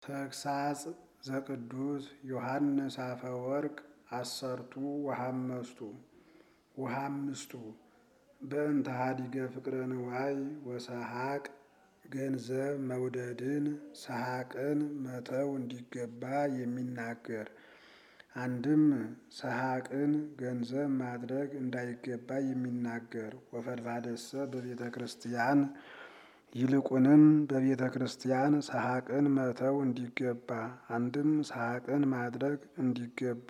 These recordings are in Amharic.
ተግሣጽ ዘቅዱስ ዮሐንስ አፈወርቅ አሰርቱ ወሃምስቱ በእንተ ኀዲገ ፍቅረ ንዋይ ወሰሐቅ ገንዘብ መውደድን ሰሐቅን መተው እንዲገባ የሚናገር። አንድም ሰሐቅን ገንዘብ ማድረግ እንዳይገባ የሚናገር። ወፈድፋደሰ በቤተ ክርስቲያን ይልቁንም በቤተ ክርስቲያን ሰሐቅን መተው እንዲገባ። አንድም ሰሐቅን ማድረግ እንዲገባ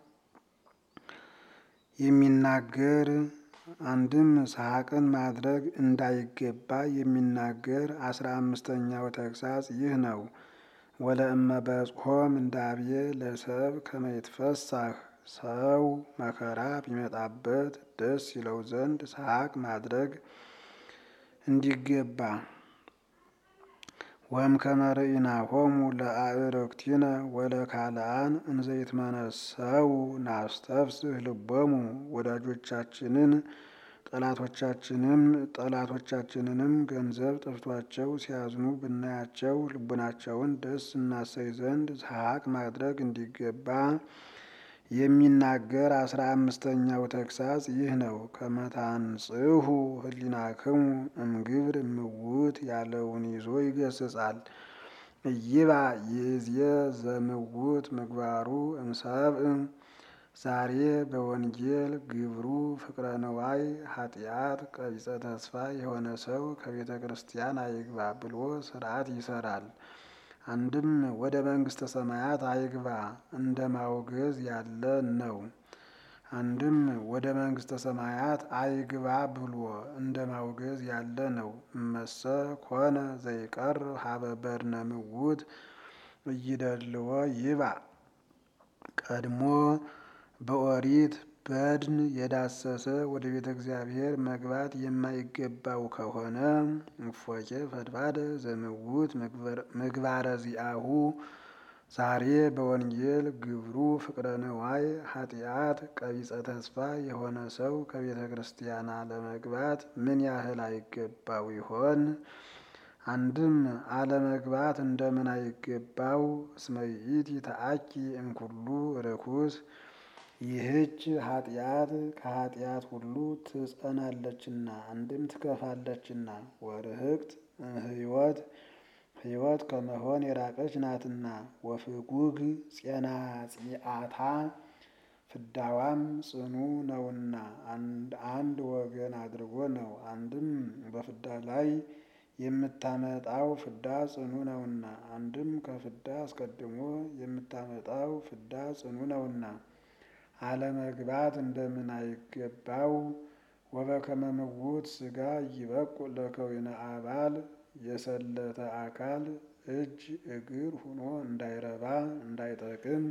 የሚናገር። አንድም ሰሐቅን ማድረግ እንዳይገባ የሚናገር 15ኛው ተግሣጽ ይህ ነው። ወለእመ በጽሖም እንዳብየ ለሰብ ከመ ይትፈሳህ ሰው መከራ ቢመጣበት ደስ ይለው ዘንድ ሰሐቅ ማድረግ እንዲገባ። ወእምከመ ርኢናሆሙ ለአዕርክቲነ ወለካልአን እንዘ ይትመነሰው ናስተፍስህ ልቦሙ። ወዳጆቻችንን ጠላቶቻችንንም ገንዘብ ጠፍቷቸው ሲያዝኑ ብናያቸው ልቡናቸውን ደስ እናሰይ ዘንድ ሰሐቅ ማድረግ እንዲገባ የሚናገር 15ኛው ተግሣጽ ይህ ነው። ከመ ታንጽሑ ህሊናክሙ እምግብር እምውት ያለውን ይዞ ይገስጻል። ኢይባእ ይእዜ ዘምውት ምግባሩ እምሰብእ። ዛሬ በወንጌል ግብሩ ፍቅረ ንዋይ ኃጢአት ቀቢጸ ተስፋ የሆነ ሰው ከቤተ ክርስቲያን አይግባ ብሎ ሥርዓት ይሰራል። አንድም ወደ መንግሥተ ሰማያት አይግባ እንደ ማውገዝ ያለ ነው። አንድም ወደ መንግሥተ ሰማያት አይግባ ብሎ እንደ ማውገዝ ያለ ነው። እመሰ ኮነ ዘይቀርብ ሀበ በድነ ምውት እይደልዎ ይባእ። ቀድሞ በኦሪት በድን የዳሰሰ ወደ ቤተ እግዚአብሔር መግባት የማይገባው ከሆነ እፎቄ ፈድፋደ ዘምውት ምግባረ ዚአሁ። ዛሬ በወንጌል ግብሩ ፍቅረ ንዋይ ኃጢአት ቀቢጸ ተስፋ የሆነ ሰው ከቤተ ክርስቲያና ለመግባት ምን ያህል አይገባው ይሆን? አንድም አለመግባት እንደምን አይገባው? እስመ ይእቲ ተአኪ እምኩሉ ርኩስ። ይህች ኃጢአት ከኃጢአት ሁሉ ትጸናለችና አንድም ትከፋለችና። ወርህቅት ሕይወት ከመሆን የራቀች ናትና። ወፍጉግ ጼናጺአታ ፍዳዋም ጽኑ ነውና። አንድ ወገን አድርጎ ነው። አንድም በፍዳ ላይ የምታመጣው ፍዳ ጽኑ ነውና። አንድም ከፍዳ አስቀድሞ የምታመጣው ፍዳ ጽኑ ነውና። አለመግባት እንደምን አይገባው? ወበከመ ምውት ሥጋ ይበቁ ለከዊነ አባል። የሰለተ አካል እጅ እግር ሁኖ እንዳይረባ እንዳይጠቅም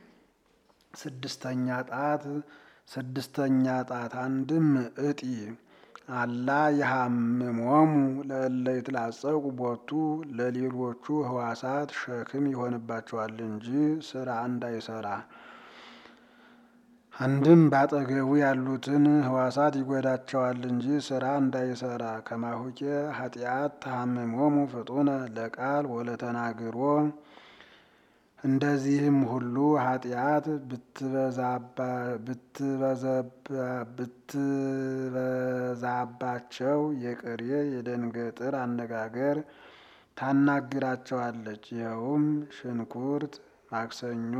ስድስተኛ ጣት አንድም እጢ አላ የሐምሞሙ ለእለ ይትላጸቁ ቦቱ። ለሌሎቹ ሕዋሳት ሸክም ይሆንባቸዋል እንጂ ስራ እንዳይሰራ። አንድም ባጠገቡ ያሉትን ሕዋሳት ይጎዳቸዋል እንጂ ስራ እንዳይሰራ። ከማሁቄ ኃጢአት ተሐምሞሙ ፍጡነ ለቃል ወለተናግሮ። እንደዚህም ሁሉ ኃጢአት ብትበዛባቸው የቅሬ የደንገጥር አነጋገር ታናግራቸዋለች። ይኸውም ሽንኩርት ማክሰኞ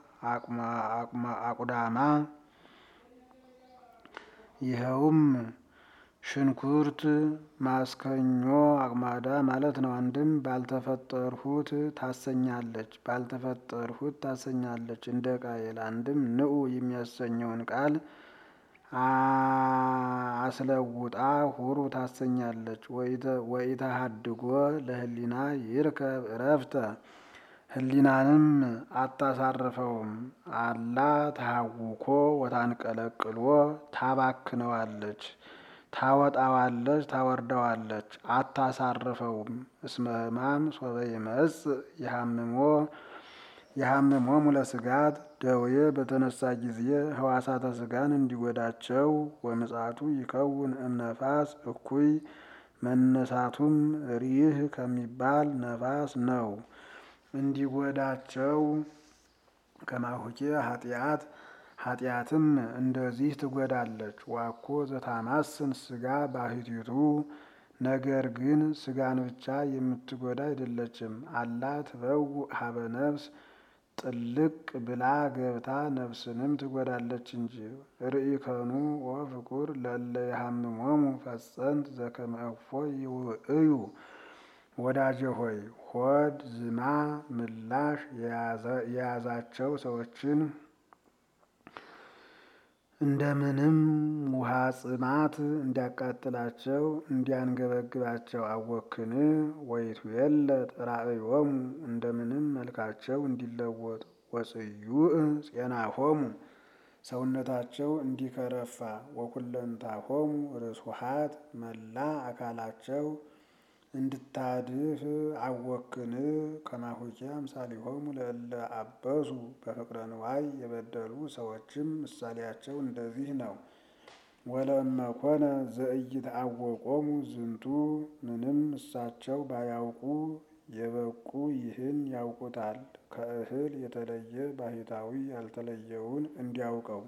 አቁዳማ ማስከኞ አቁማዳ ማለት ነው። አንድም ባልተፈጠርሁት ታሰኛለች እንደ ቃየል። አንድም ንዑ የሚያሰኘውን ቃል አስለውጣ ሁሩ ታሰኛለች። ወኢተሃድጎ ለህሊና ይርከብ እረፍተ። ህሊናንም አታሳርፈውም። አላ ተሃውኮ ወታንቀለቅሎ ታባክነዋለች፣ ታወጣዋለች፣ ታወርደዋለች፣ አታሳርፈውም። እስመ ሕማም ሶበ ይመጽእ የሐምሞሙ ለሥጋት። ደዌ በተነሳ ጊዜ ሕዋሳተ ሥጋን እንዲጎዳቸው። ወምጽአቱ ይከውን እምነፋስ እኩይ። መነሳቱም ሪህ ከሚባል ነፋስ ነው። እንዲጎዳቸው ከማሁኬ ኃጢአትም እንደዚህ ትጎዳለች። ዋኮ ዘታማስን ስጋ ባሕቲቱ ነገር ግን ስጋን ብቻ የምትጎዳ አይደለችም። አላ ትበውእ ሀበ ነፍስ ጥልቅ ብላ ገብታ ነፍስንም ትጎዳለች እንጂ። ርኢከኑ ወፍቁር ለእለ የሐምሞሙ ፈጸንት ዘከመ እፎ ይውእዩ። ወዳጄ ሆይ ሆድ ዝማ ምላሽ የያዛቸው ሰዎችን እንደምንም ውሃ ጽማት እንዲያቃጥላቸው እንዲያንገበግባቸው አወክን። ወይትዌለጥ ራእዮሙ እንደምንም መልካቸው እንዲለወጥ ወጽዩእ ፄናሆሙ ሰውነታቸው እንዲከረፋ ወኩለንታሆሙ ርሱሃት መላ አካላቸው እንድታድፍ አወክን። ከማሁኬ አምሳሊሆሙ ለእለ አበሱ በፍቅረ ንዋይ የበደሉ ሰዎችም ምሳሌያቸው እንደዚህ ነው። ወለእመ ኮነ ዘኢይትዐወቆሙ ዝንቱ ምንም እሳቸው ባያውቁ የበቁ ይህን ያውቁታል። ከእህል የተለየ ባሕታዊ ያልተለየውን እንዲያውቀው።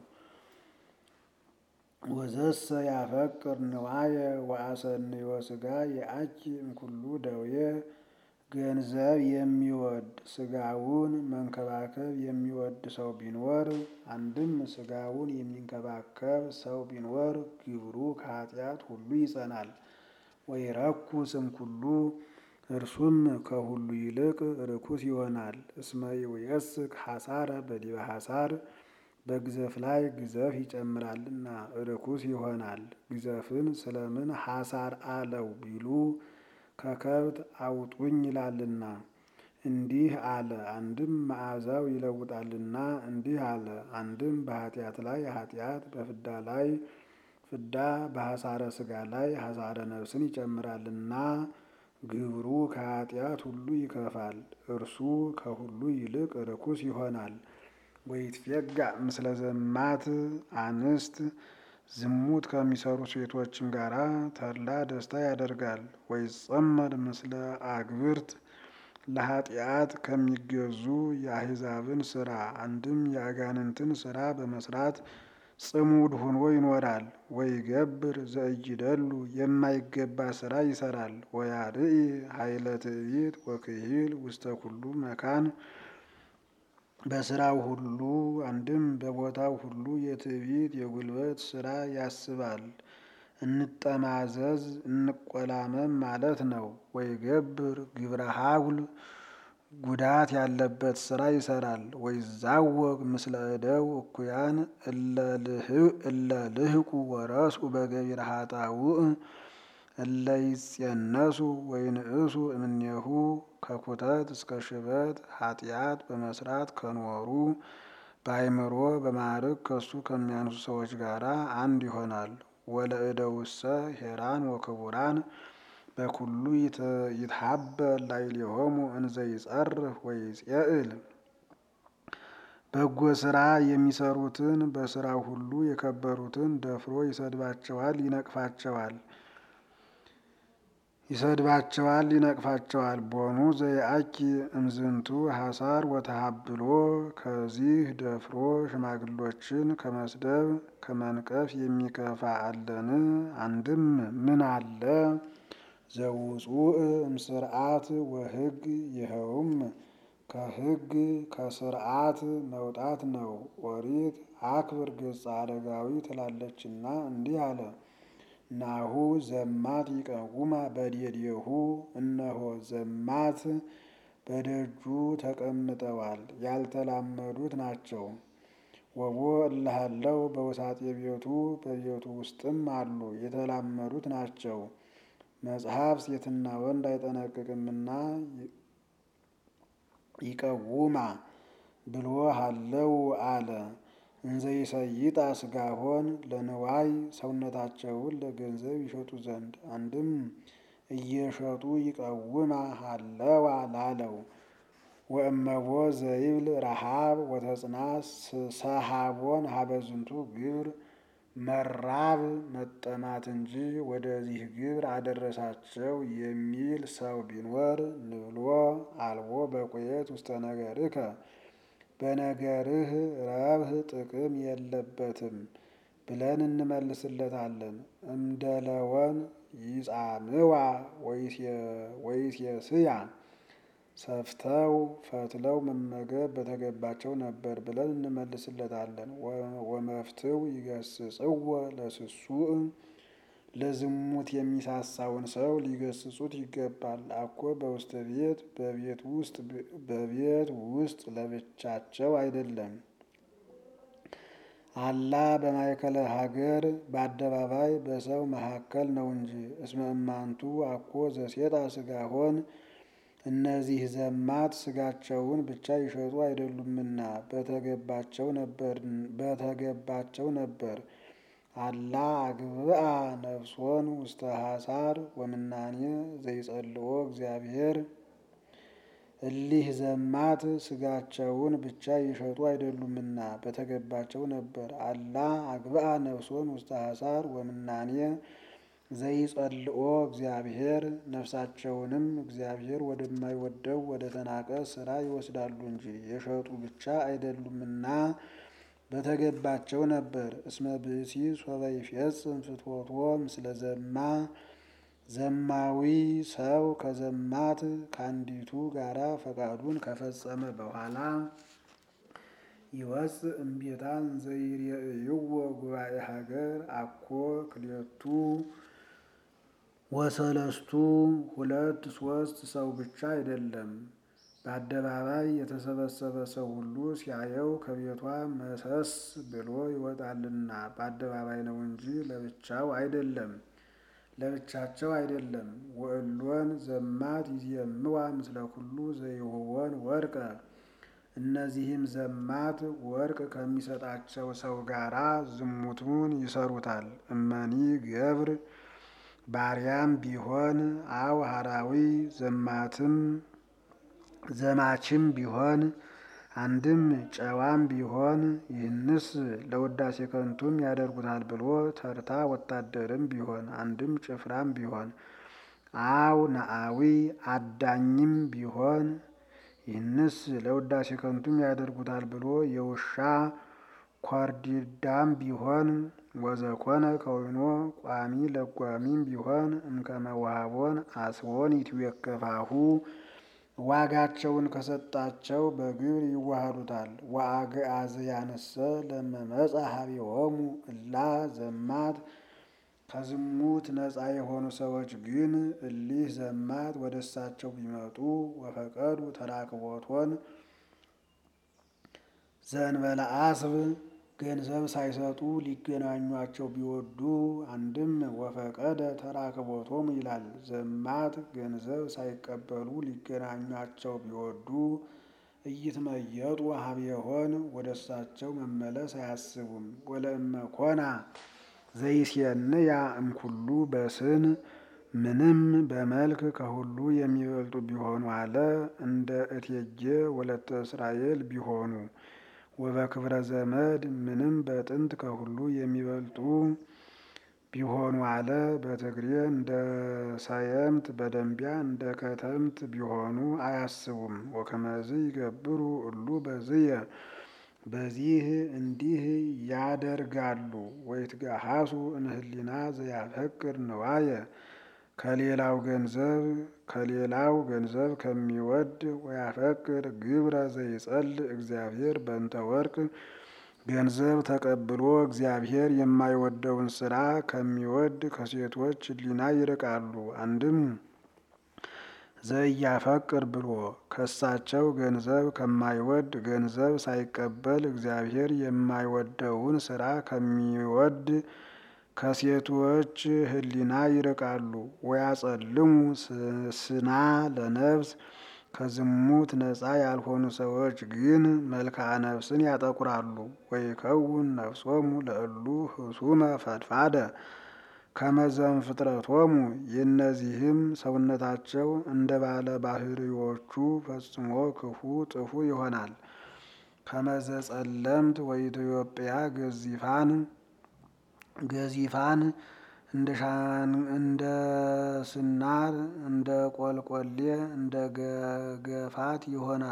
ወዘሰ ያፈቅር ንዋየ ወአሰንዮ ሥጋ የአኪ እምኩሉ ደዌ ገንዘብ የሚወድ ሥጋውን መንከባከብ የሚወድ ሰው ቢኖር አንድም ሥጋውን የሚንከባከብ ሰው ቢኖር ግብሩ ከኃጢአት ሁሉ ይጸናል። ወይረኩስ እምኩሉ እርሱም ከሁሉ ይልቅ ርኩስ ይሆናል። እስመ ይውየስክ ሐሳረ በዲበ ሐሳር በግዘፍ ላይ ግዘፍ ይጨምራልና ርኩስ ይሆናል። ግዘፍን ስለምን ሐሳር አለው ቢሉ ከከብት አውጡኝ ይላልና እንዲህ አለ። አንድም መዓዛው ይለውጣልና እንዲህ አለ። አንድም በኃጢአት ላይ ኃጢአት በፍዳ ላይ ፍዳ በሐሳረ ሥጋ ላይ ሐሳረ ነፍስን ይጨምራልና ግብሩ ከኃጢአት ሁሉ ይከፋል። እርሱ ከሁሉ ይልቅ ርኩስ ይሆናል። ወይትፌጋእ ምስለ ዘማት አንስት ዝሙት ከሚሰሩ ሴቶችም ጋራ ተድላ ደስታ ያደርጋል። ወይጸመድ ምስለ አግብርት ለኃጢአት ከሚገዙ የአሕዛብን ሥራ አንድም የአጋንንትን ሥራ በመስራት ጽሙድ ሆኖ ይኖራል። ወይገብር ዘእይደሉ የማይገባ ሥራ ይሰራል። ወያርኢ ኃይለ ትዕቢት ወክሂል ውስተ ኩሉ መካን በሥራው ሁሉ አንድም በቦታው ሁሉ የትዕቢት የጉልበት ሥራ ያስባል። እንጠማዘዝ እንቆላመም ማለት ነው። ወይገብር ግብረ ሀጉል ጉዳት ያለበት ሥራ ይሰራል። ወይዛወቅ ምስለ እደው እኩያን እለ ልህቁ ወረስኡ በገቢረ ኃጣውእ እለ ይጼነሱ ወይንእሱ እምኔሁ ከኩተት እስከ ሽበት ኃጢአት በመስራት ከኖሩ በአእምሮ በማዕረግ ከሱ ከሚያንሱ ሰዎች ጋር አንድ ይሆናል። ወለእደውሰ ሄራን ወክቡራን በኩሉ ይትሀበል ላዕሌሆሙ እንዘ ይጸርፍ ወይጼእል በጎ ሥራ የሚሰሩትን በሥራው ሁሉ የከበሩትን ደፍሮ ይነቅፋቸዋል። ቦኑ ዘየአኪ እምዝንቱ ሐሳር ወተሃብሎ ከዚህ ደፍሮ ሽማግሎችን ከመስደብ ከመንቀፍ የሚከፋ አለን? አንድም ምን አለ? ዘውፁእ እምስርዓት ወሕግ ይኸውም ከሕግ ከስርዓት መውጣት ነው። ኦሪት አክብር ገጸ አረጋዊ ትላለችና እንዲህ አለ። ናሁ ዘማት ይቀውማ በዴዴሁ እነሆ ዘማት በደጁ ተቀምጠዋል፣ ያልተላመዱት ናቸው። ወቦ እልሃለው በውሳጤ ቤቱ በቤቱ ውስጥም አሉ፣ የተላመዱት ናቸው። መጽሐፍ ሴትና ወንድ አይጠነቅቅምና ይቀውማ ብሎ ሃለው አለ። እንዘ ይሰይጣ ሥጋሆን ለንዋይ ሰውነታቸውን ለገንዘብ ይሸጡ ዘንድ አንድም እየሸጡ ይቀውማ ሃለዋ ላለው። ወእመቦ ዘይብል ረሃብ ወተጽናስ ሰሃቦን ሀበዝንቱ ግብር መራብ መጠማት እንጂ ወደዚህ ግብር አደረሳቸው የሚል ሰው ቢኖር ንብሎ አልቦ በቁየት ውስተ ነገርከ በነገርህ ረብህ ጥቅም የለበትም ብለን እንመልስለታለን። እምደለወን ይጻምዋ ወይሴስያ ሰፍተው ፈትለው መመገብ በተገባቸው ነበር ብለን እንመልስለታለን። ወመፍትው ይገስጽዎ ለስሱዕ ለዝሙት የሚሳሳውን ሰው ሊገስጹት ይገባል። አኮ በውስተ ቤት በቤት ውስጥ ለብቻቸው አይደለም። አላ በማእከለ ሀገር በአደባባይ በሰው መካከል ነው እንጂ። እስመ እማንቱ አኮ ዘሴጣ ሥጋሆን እነዚህ ዘማት ሥጋቸውን ብቻ ይሸጡ አይደሉምና በተገባቸው ነበር። አላ አግብአ ነፍሶን ውስተ ሐሳር ወምናኔ ዘይጸልዎ እግዚአብሔር እሊህ ዘማት ሥጋቸውን ብቻ ይሸጡ አይደሉምና በተገባቸው ነበር። አላ አግብአ ነፍሶን ውስተ ሐሳር ወምናኔ ዘይጸልኦ እግዚአብሔር ነፍሳቸውንም እግዚአብሔር ወደማይወደው ወደ ተናቀ ሥራ ይወስዳሉ እንጂ የሸጡ ብቻ አይደሉምና በተገባቸው ነበር። እስመ ብእሲ ሶበ ይፌጽም ፍትወቶ ምስለ ዘማዊ ሰው ከዘማት ከአንዲቱ ጋራ ፈቃዱን ከፈጸመ በኋላ ይወፅእ እምቤታን ዘይርእይዎ ጉባኤ ሀገር አኮ ክልኤቱ ወሰለስቱ ሁለት ሶስት ሰው ብቻ አይደለም። በአደባባይ የተሰበሰበ ሰው ሁሉ ሲያየው ከቤቷ መሰስ ብሎ ይወጣልና በአደባባይ ነው እንጂ ለብቻቸው አይደለም። ወእሎን ዘማት ይዜምዋ ምስለ ኩሉ ዘይሁቦን ወርቀ እነዚህም ዘማት ወርቅ ከሚሰጣቸው ሰው ጋራ ዝሙቱን ይሰሩታል። እመኒ ገብር ባሪያም ቢሆን አው ሀራዊ ዘማችም ቢሆን አንድም ጨዋም ቢሆን ይህንስ ለውዳሴ ከንቱም ያደርጉታል ብሎ ተርታ ወታደርም ቢሆን አንድም ጭፍራም ቢሆን አው ነአዊ አዳኝም ቢሆን ይህንስ ለውዳሴ ከንቱም ያደርጉታል ብሎ የውሻ ኮርዲዳም ቢሆን ወዘኮነ ከዊኖ ቋሚ ለጓሚም ቢሆን እምከመ ወሀቦን አስቦን ይትዌከፋሁ ዋጋቸውን ከሰጣቸው በግብር ይዋሃዱታል። ወአግዓዝያንሰ ለመመጻ ሀቤሆሙ እላ ዘማት ከዝሙት ነፃ የሆኑ ሰዎች ግን እሊህ ዘማት ወደ እሳቸው ቢመጡ ወፈቀዱ ተራክቦቶን ዘእንበለ አስብ ገንዘብ ሳይሰጡ ሊገናኟቸው ቢወዱ አንድም ወፈቀደ ተራክቦቶሙ ይላል። ዘማት ገንዘብ ሳይቀበሉ ሊገናኟቸው ቢወዱ ኢይትመየጡ ሀቤሆን ወደ እሳቸው መመለስ አያስቡም። ወለእመ ኮና ዘይሴንያ እምኩሉ በስን ምንም በመልክ ከሁሉ የሚበልጡ ቢሆኑ አለ እንደ እቴጌ ወለተ እስራኤል ቢሆኑ ወበክብረ ዘመድ ምንም በጥንት ከሁሉ የሚበልጡ ቢሆኑ አለ በትግሬ እንደ ሰየምት በደንቢያ እንደ ከተምት ቢሆኑ አያስቡም። ወከመዝ ይገብሩ እሉ በዝየ በዚህ እንዲህ ያደርጋሉ። ወይትጋሃሱ እምህሊና ዘያፈቅር ንዋየ ከሌላው ገንዘብ ከሚወድ ወያፈቅር ግብረ ዘይጸልእ እግዚአብሔር በእንተ ወርቅ ገንዘብ ተቀብሎ እግዚአብሔር የማይወደውን ስራ ከሚወድ ከሴቶች ሕሊና ይርቃሉ። አንድም ዘያፈቅር ብሎ ከሳቸው ገንዘብ ከማይወድ ገንዘብ ሳይቀበል እግዚአብሔር የማይወደውን ስራ ከሚወድ ከሴቶች ሕሊና ይርቃሉ። ወያጸልሙ ስና ለነፍስ ከዝሙት ነፃ ያልሆኑ ሰዎች ግን መልክዓ ነፍስን ያጠቁራሉ። ወይከውን ነፍሶሙ ለእሉ ህሱመ ፈድፋደ ከመዘም ፍጥረቶሙ የእነዚህም ሰውነታቸው እንደ ባለ ባህሪዎቹ ፈጽሞ ክፉ ጥፉ ይሆናል። ከመዘ ጸለምት ወኢትዮጵያ ገዚፋን ገዚፋን እንደ ስናር እንደ ቆልቆሌ እንደ ገፋት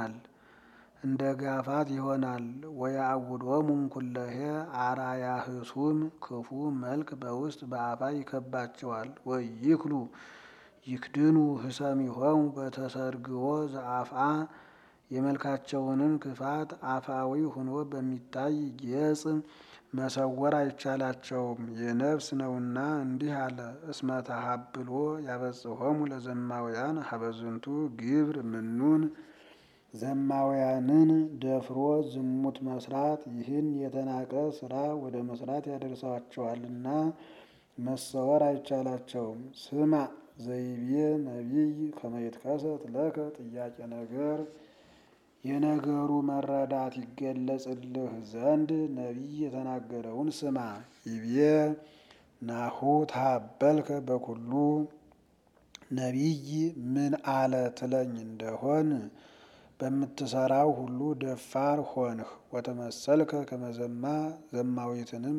ይሆናል። ወያዕውዶሙ እምኩለሄ አራያ ህሱም ክፉ መልክ በውስጥ በአፋ ይከባቸዋል። ወይክሉ ይክድኑ ህሰሚሆሙ በተሰርግዎ ዘአፍአ የመልካቸውንም ክፋት አፋዊ ሆኖ በሚታይ ጌጽ መሰወር አይቻላቸውም። የነፍስ ነውና እንዲህ አለ። እስመ ተሃብሎ ያበጽሖሙ ለዘማውያን ሀበዝንቱ ግብር ምኑን ዘማውያንን ደፍሮ ዝሙት መስራት ይህን የተናቀ ስራ ወደ መስራት ያደርሳቸዋልና መሰወር አይቻላቸውም። ስማ ዘይቤ ነቢይ ከመ ይትከሰት ለከ ጥያቄ ነገር የነገሩ መረዳት ይገለጽልህ ዘንድ ነቢይ የተናገረውን ስማ። ይቤ ናሁ ተሃበልከ በኩሉ ነቢይ ምን አለ ትለኝ እንደሆን በምትሰራው ሁሉ ደፋር ሆንህ። ወተመሰልከ ከመዘማ ዘማዊትንም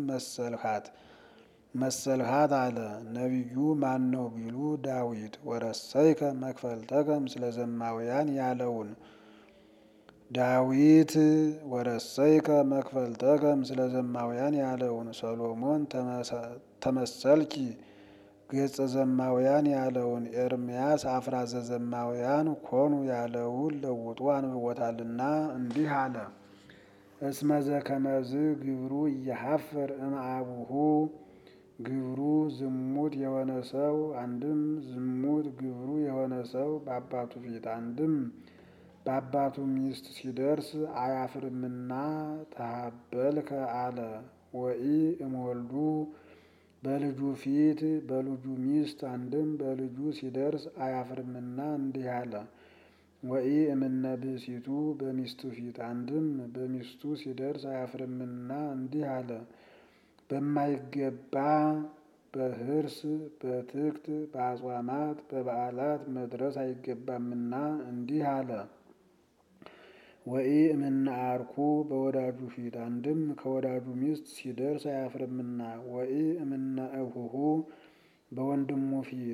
መሰልሃት አለ። ነቢዩ ማን ነው ቢሉ ዳዊት። ወረሰይከ መክፈልተከ ምስለ ዘማውያን ያለውን ዳዊት ወረሰይከ መክፈልተከ ምስለ ዘማውያን ያለውን ሰሎሞን ተመሰልኪ ገጸ ዘማውያን ያለውን ኤርምያስ አፍራዘ ዘማውያን ኮኑ ያለውን ለውጦ አንብቦታልና እንዲህ አለ። እስመ ዘከመዝ ግብሩ እየሀፍር እምአቡሁ ግብሩ ዝሙት የሆነ ሰው አንድም ዝሙት ግብሩ የሆነ ሰው በአባቱ ፊት አንድም በአባቱ ሚስት ሲደርስ አያፍርምና ተሃበልከ አለ። ወኢ እምወልዱ በልጁ ፊት በልጁ ሚስት አንድም በልጁ ሲደርስ አያፍርምና እንዲህ አለ። ወኢ እምነ ብእሲቱ በሚስቱ ፊት አንድም በሚስቱ ሲደርስ አያፍርምና እንዲህ አለ። በማይገባ በህርስ በትክት በአጽዋማት በበዓላት መድረስ አይገባምና እንዲህ አለ። ወኢ እምነ አርኩ በወዳጁ ፊት አንድም ከወዳጁ ሚስት ሲደርስ አያፍርምና። ወኢ እምነ እሁሁ በወንድሙ ፊት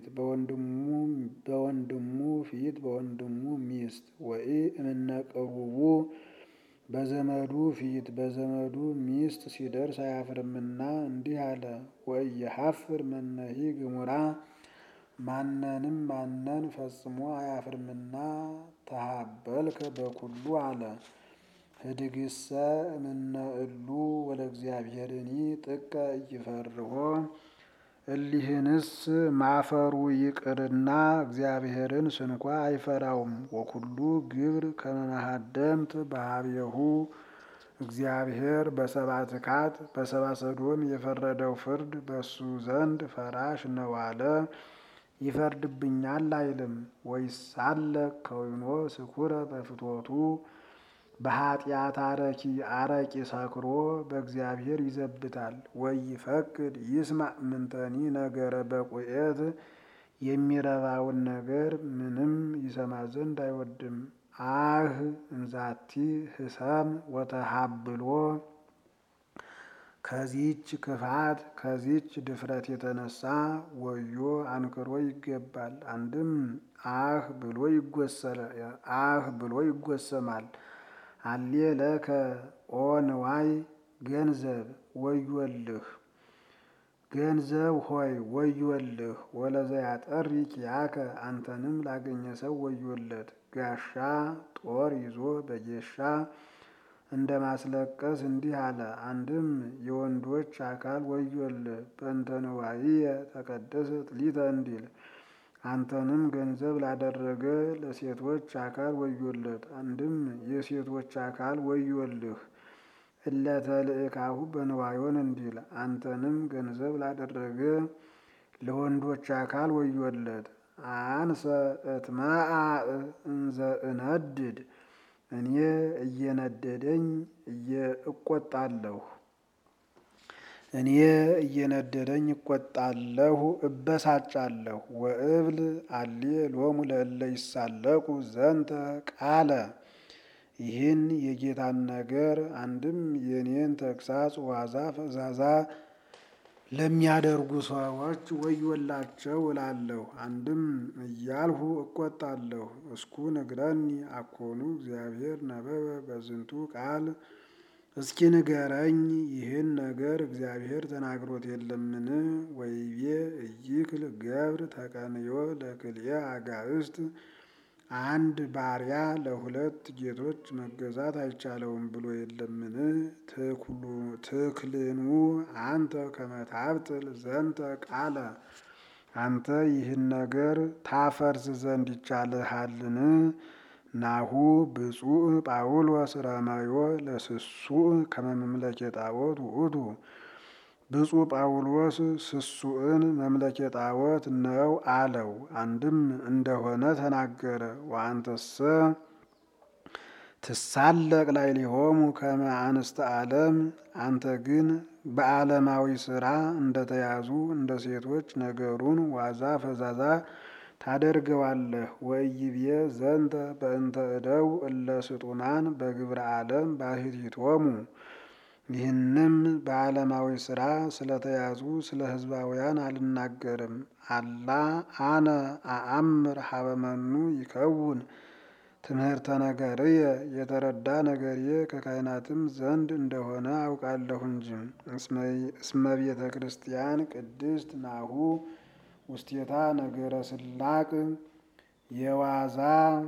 በወንድሙ ፊት በወንድሙ ሚስት። ወኢ እምነ ቅሩቡ በዘመዱ ፊት በዘመዱ ሚስት ሲደርስ አያፍርምና እንዲህ አለ። ወኢየሐፍር መነሂ ግሙራ ማንንም ማነን ፈጽሞ አያፍርምና ተሃበልከ በኩሉ አለ። ህድግሰ እምነ እሉ ወለእግዚአብሔርኒ ጥቀ ኢይፈርሆ እሊህንስ ማፈሩ ይቅርና እግዚአብሔርን ስንኳ አይፈራውም። ወኩሉ ግብር ከመ መሃደምት በኀቤሁ እግዚአብሔር በሰብአ ትካት በሰብአ ሰዶም የፈረደው ፍርድ በሱ ዘንድ ፈራሽ ነው አለ። ይፈርድብኛል አይልም። ወይሳለቅ ከዊኖ ስኩረ በፍትወቱ በኃጢአት አረቂ ሰክሮ በእግዚአብሔር ይዘብታል። ወይፈቅድ ይስማዕ ምንተኒ ነገረ በቁኤት የሚረባውን ነገር ምንም ይሰማ ዘንድ አይወድም። አህ እንዛቲ ህሰም ወተሃብሎ ከዚች ክፋት ከዚች ድፍረት የተነሳ ወዮ አንክሮ ይገባል። አንድም አህ ብሎ ይጎሰማል። አሌ ለከ ኦ ንዋይ ገንዘብ ወዮልህ ገንዘብ ሆይ ወዮልህ። ወለዘያጠሪ ኪያከ አንተንም ላገኘ ሰው ወዮለት። ጋሻ ጦር ይዞ በጌሻ እንደ ማስለቀስ እንዲህ አለ። አንድም የወንዶች አካል ወዮልህ በእንተ ንዋይየ ተቀደሰት ሊተ እንዲል አንተንም ገንዘብ ላደረገ ለሴቶች አካል ወዮለት። አንድም የሴቶች አካል ወዮልህ እለ ተልእካሁ በንዋዮን እንዲል አንተንም ገንዘብ ላደረገ ለወንዶች አካል ወዮለት። አንሰ እትመአዕ እንዘ እነድድ እኔ እየነደደኝ እቆጣለሁ እበሳጫለሁ። ወእብል አሌ ሎሙ ለእለ ይሳለቁ ዘንተ ቃለ ይህን የጌታን ነገር አንድም የኔን ተግሳጽ ዋዛ ፈዛዛ ለሚያደርጉ ሰዎች ወዮላቸው እላለሁ። አንድም እያልሁ እቆጣለሁ። እስኩ ንግረኒ አኮኑ እግዚአብሔር ነበበ በዝንቱ ቃል። እስኪ ንገረኝ ይህን ነገር እግዚአብሔር ተናግሮት የለምን? ወይቤ እይክል ገብር ተቀንዮ ለክልኤ አጋዕዝት። አንድ ባሪያ ለሁለት ጌቶች መገዛት አይቻለውም ብሎ የለምን? ትክልኑ አንተ ከመ ታብጥል ዘንተ ቃለ። አንተ ይህን ነገር ታፈርስ ዘንድ ይቻልሃልን? ናሁ ብፁዕ ጳውሎስ ረመዮ ለስሱዕ ከመ መምለኬ ጣዖት ውእቱ። ብፁዕ ጳውሎስ ስሱዕን መምለኬ ጣዖት ነው አለው። አንድም እንደሆነ ተናገረ። ወአንተሰ ትሳለቅ ላዕሌሆሙ ከመ አንስተ ዓለም። አንተ ግን በዓለማዊ ሥራ እንደተያዙ እንደ ሴቶች ነገሩን ዋዛ ፈዛዛ ታደርገዋለህ። ወኢይቤ ዘንተ በእንተ እደው እለ ስጡናን በግብረ ዓለም ባሕቲቶሙ። ይህንም በዓለማዊ ሥራ ስለተያዙ ስለ ሕዝባውያን አልናገርም። አላ አነ አአምር ሀበ መኑ ይከውን ትምህርተ ነገርየ። የተረዳ ነገርየ ከካህናትም ዘንድ እንደሆነ አውቃለሁ እንጂ። እስመ ቤተ ክርስቲያን ቅድስት ናሁ ውስቴታ ነገረ ስላቅ። የዋዛ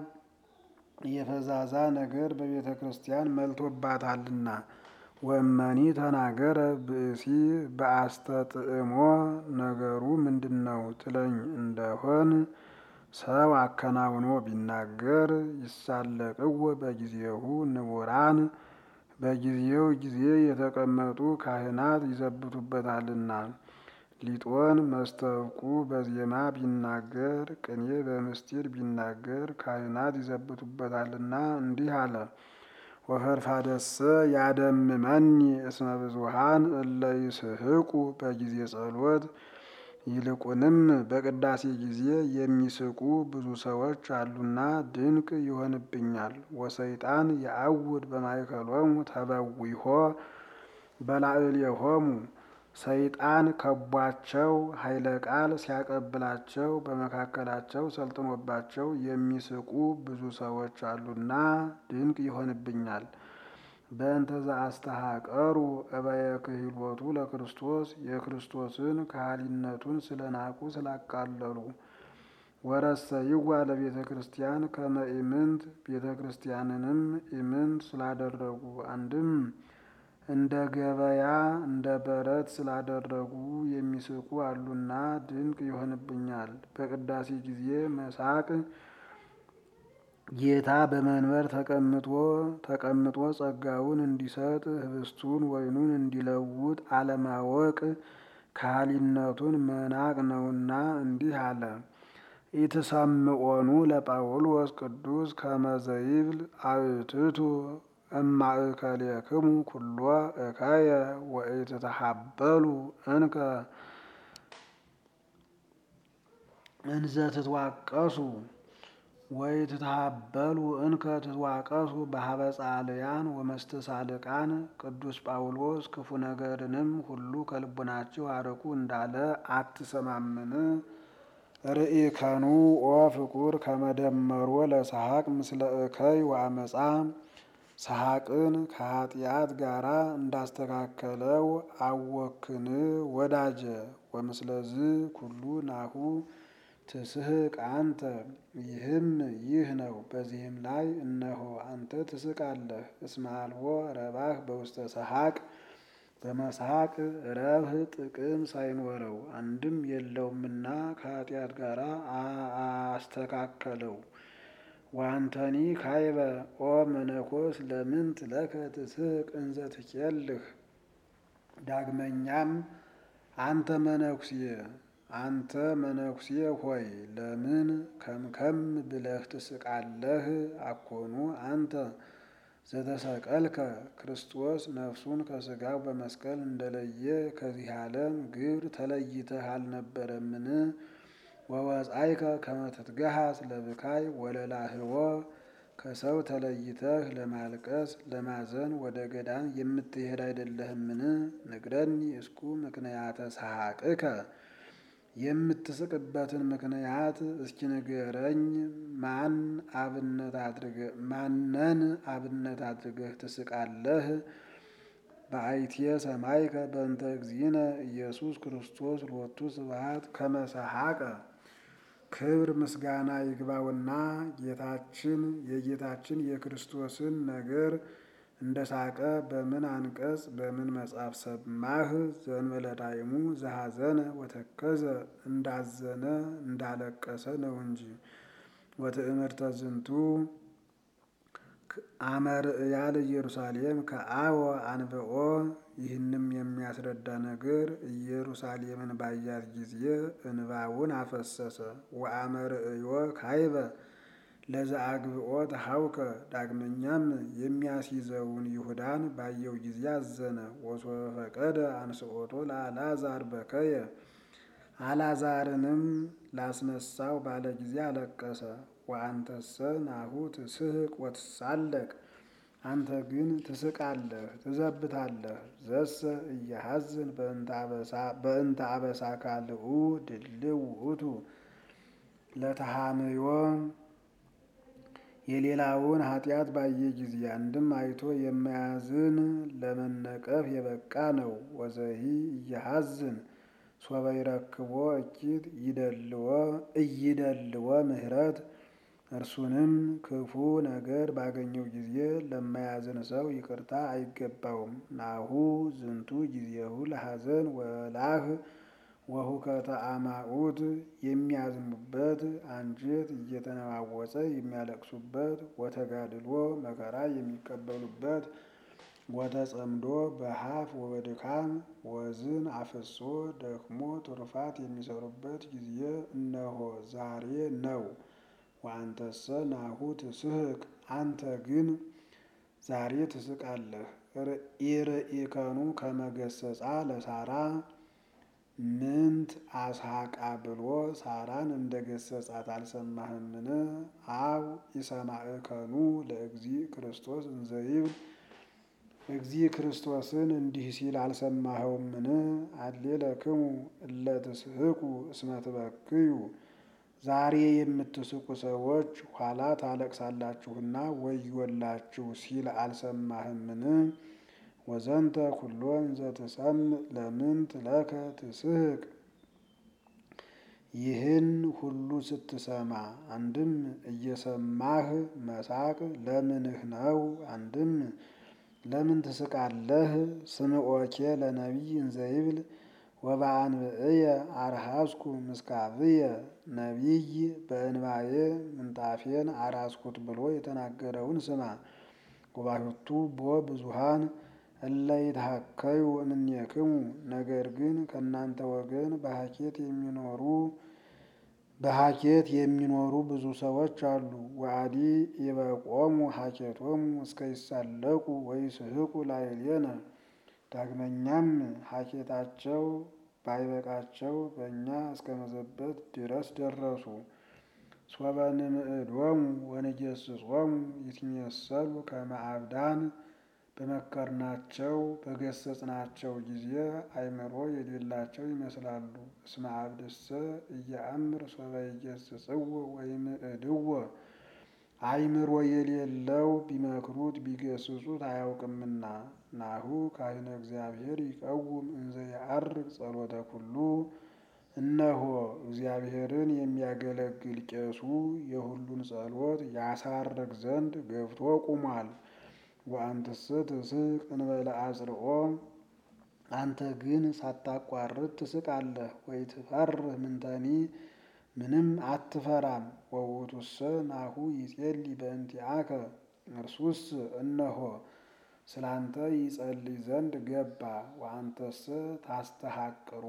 የፈዛዛ ነገር በቤተ ክርስቲያን መልቶባታልና። ወእመኒ ተናገረ ብእሲ በአስተጥእሞ። ነገሩ ምንድነው ትለኝ እንደሆን ሰው አከናውኖ ቢናገር ይሳለቅዎ በጊዜሁ ንቡራን። በጊዜው ጊዜ የተቀመጡ ካህናት ይዘብቱበታልና። ሊጦን መስተብቁ በዜማ ቢናገር ቅኔ በምስጢር ቢናገር ካህናት ይዘብቱበታልና እንዲህ አለ። ወፈድፋደሰ ያደምመኒ እስመ ብዙኃን እለ ይስሕቁ በጊዜ ጸሎት። ይልቁንም በቅዳሴ ጊዜ የሚስቁ ብዙ ሰዎች አሉና ድንቅ ይሆንብኛል። ወሰይጣን የአውድ በማእከሎሙ ተበዊሖ በላዕሌሆሙ። ሰይጣን ከቧቸው ኃይለ ቃል ሲያቀብላቸው በመካከላቸው ሰልጥኖባቸው የሚስቁ ብዙ ሰዎች አሉና ድንቅ ይሆንብኛል። በእንተ ዘአስተሐቀሩ እበየ ክህሎቱ ለክርስቶስ። የክርስቶስን ከሃሊነቱን ስለናቁ ስላቃለሉ። ወረሰይዋ ለቤተ ክርስቲያን ከመ ኢምንት። ቤተ ክርስቲያንንም ኢምንት ስላደረጉ። አንድም እንደ ገበያ እንደ በረት ስላደረጉ የሚስቁ አሉና ድንቅ ይሆንብኛል። በቅዳሴ ጊዜ መሳቅ ጌታ በመንበር ተቀምጦ ጸጋውን እንዲሰጥ ህብስቱን ወይኑን እንዲለውጥ አለማወቅ ከሃሊነቱን መናቅ ነውና እንዲህ አለ። ኢትሰምዖኑ ለጳውሎስ ቅዱስ ከመ ዘይብል አእትቱ እማእከሌክሙ ኩሎ እከየ ወኢትተሐበሉ እንከ እንዘ ትትዋቀሱ ወኢትተሐበሉ እንከ ትትዋቀሱ በሀበ ጻልያን ወመስተሳልቃን። ቅዱስ ጳውሎስ ክፉ ነገርንም ሁሉ ከልቡናችሁ አርቁ እንዳለ አትሰማምን? ርኢከኑ ኦ ፍቁር ከመደመሮ ለሰሐቅ ምስለ እከይ ወአመፃ። ሰሐቅን ከኃጢአት ጋራ እንዳስተካከለው አወክን ወዳጀ። ወምስለዝ ኩሉ ናሁ ትስሕቅ አንተ። ይህም ይህ ነው። በዚህም ላይ እነሆ አንተ ትስቃለህ። እስመ አልቦ ረባህ በውስተ ሰሐቅ። በመሳቅ ረብህ ጥቅም ሳይኖረው አንድም የለውምና ከኃጢአት ጋር አስተካከለው። ዋንተኒ ካይበ ኦ መነኮስ ለምንት ለከ ትስሕቅ እንዘ ትኬልህ። ዳግመኛም አንተ መነኩሴ ሆይ ለምን ከምከም ብለህ ትስቃለህ? አኮኑ አንተ ዘተሰቀልከ። ክርስቶስ ነፍሱን ከሥጋው በመስቀል እንደለየ ከዚህ ዓለም ግብር ተለይተህ አልነበረምን? ወወጻይከ ከመ ትትገሃስ ለብካይ ወለላህዎ። ከሰው ተለይተህ ለማልቀስ ለማዘን ወደ ገዳም የምትሄድ አይደለህምን? ንግረኒ እስኩ ምክንያተ ሰሐቅከ የምትስቅበትን ምክንያት እስኪ ንገረኝ። ማንን አብነት አድርገህ ትስቃለህ? በአይትየ ሰማይከ በእንተ እግዚእነ ኢየሱስ ክርስቶስ ሎቱ ስብሐት ከመ ሰሐቀ። ክብር ምስጋና ይግባውና የጌታችን የክርስቶስን ነገር እንደ ሳቀ በምን አንቀጽ በምን መጽሐፍ ሰማህ? ዘእንበለ ዳይሙ ዘሐዘነ ወተከዘ እንዳዘነ እንዳለቀሰ ነው እንጂ። ወትእምርተ ዝንቱ አመርእያ ለኢየሩሳሌም ከአወ አንብኦ። ይህንም የሚያስረዳ ነገር ኢየሩሳሌምን ባያት ጊዜ እንባውን አፈሰሰ። ወአመርእዮ ካይበ ለዘአግብኦ ተሐውከ። ዳግመኛም የሚያስይዘውን ይሁዳን ባየው ጊዜ አዘነ። ወሶበ ፈቀደ አንስኦቶ ለአልዓዛር በከየ። አልዓዛርንም ላስነሳው ባለ ጊዜ አለቀሰ። ወአንተሰ ናሁ ትስሕቅ ወትሳለቅ። አንተ ግን ትስቃለህ ትዘብታለህ። ዘሰ እየሐዝን በእንተ አበሳ ካልኡ ድልው ውእቱ ለተሐምዮ። የሌላውን ኃጢአት ባየ ጊዜ አንድም አይቶ የማያዝን ለመነቀፍ የበቃ ነው። ወዘሂ እየሐዝን ሶበ ይረክቦ እኪት እይደልዎ ምህረት። እርሱንም ክፉ ነገር ባገኘው ጊዜ ለማያዝን ሰው ይቅርታ አይገባውም። ናሁ ዝንቱ ጊዜሁ ለሐዘን ወላህ ወሁከተ አማኡት። የሚያዝኑበት አንጀት እየተነዋወፀ የሚያለቅሱበት፣ ወተጋድሎ መከራ የሚቀበሉበት፣ ወተጸምዶ በሀፍ ወበድካም ወዝን አፍሶ ደክሞ ትሩፋት የሚሰሩበት ጊዜ እነሆ ዛሬ ነው። ወአንተሰ ናሁ ትስሕቅ። አንተ ግን ዛሬ ትስቃለህ። ኢርኢከኑ ከመ ገሠጻ ለሳራ። ምንት አስሐቃ ብሎ ሳራን እንደ ገሠጻት አልሰማህምን? አው ኢሰማዕከኑ ለእግዚእ ክርስቶስ እንዘ ይብል። እግዚእ ክርስቶስን እንዲህ ሲል አልሰማኸውምን? አሌለክሙ እለ ትስሕቁ እስመ ትበክዩ። ዛሬ የምትስቁ ሰዎች ኋላ ታለቅሳላችሁና ወዮላችሁ ሲል አልሰማህምን? ወዘንተ ኩሎ እንዘ ትሰምዕ ለምንት ለከ ትስሕቅ። ይህን ሁሉ ስትሰማ አንድም እየሰማህ መሳቅ ለምንህ ነው? አንድም ለምን ትስቃለህ? ስምዖኬ ለነቢይ እንዘ ይብል ወበአንብዕየ አርሐስኩ ምስካብየ። ነቢይ በእንባዬ ምንጣፌን አራስኩት ብሎ የተናገረውን ስማ። ወባሕቱ ቦ ብዙኃን እለ ይትሐከዩ እምኔክሙ። ነገር ግን ከእናንተ ወገን በሐኬት የሚኖሩ ብዙ ሰዎች አሉ። ወአዲ ይበቆሙ ሐኬቶሙ እስከ ይሳለቁ ወይስሕቁ ላዕሌነ። ዳግመኛም ሐኬታቸው ባይበቃቸው በእኛ እስከ መዘበት ድረስ ደረሱ። ሶበ ንምዕዶሙ ወንጌሥጾሙ ይትሜሰሉ ከመ አብዳን። በመከርናቸው በገሰጽናቸው ጊዜ አእምሮ የሌላቸው ይመስላሉ። እስመ አብድሰ ኢየአምር ሶበ ይገሥጽዎ ወይምዕድዎ። አእምሮ የሌለው ቢመክሩት ቢገስጹት አያውቅምና። ናሁ ካህነ እግዚአብሔር ይቀውም እንዘ ያዐርግ ጸሎተ ኩሉ። እነሆ እግዚአብሔርን የሚያገለግል ቄሱ የሁሉን ጸሎት ያሳርግ ዘንድ ገብቶ ቁሟል። ወአንትሰ ትስሕቅ እንበለ አጽርኦ። አንተ ግን ሳታቋርጥ ትስቃለህ። ወኢትፈርህ ምንተኒ ምንም አትፈራም። ወውእቱሰ ናሁ ይጼልይ በእንቲአከ። እርሱስ እነሆ ስላንተ ይጸልይ ዘንድ ገባ። ወአንተሰ ታስተሐቅሮ።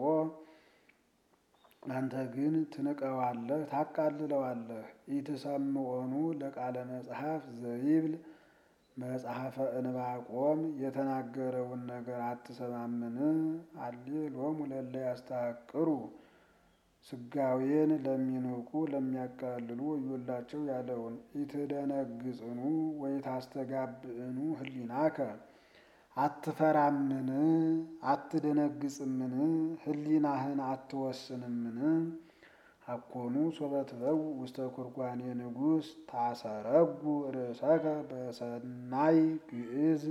አንተ ግን ትንቀዋለህ ታቃልለዋለህ። ኢትሰምዖኑ ለቃለ መጽሐፍ ዘይብል። መጽሐፈ ዕንባቆም የተናገረውን ነገር አትሰማምን? አሌ ሎሙ ለእለ ያስተሐቅሩ ስጋዌን ለሚንቁ ለሚያቃልሉ ወዮላቸው ያለውን ኢትደነግጽኑ ወይታስተጋብእኑ ህሊናከ አትፈራምን አትደነግጽምን ህሊናህን አትወስንምን? አኮኑ ሶበ ትበው ውስተ ኩርጓኔ ንጉሥ ታሰረጉ ርእሰከ በሰናይ ግዕዝ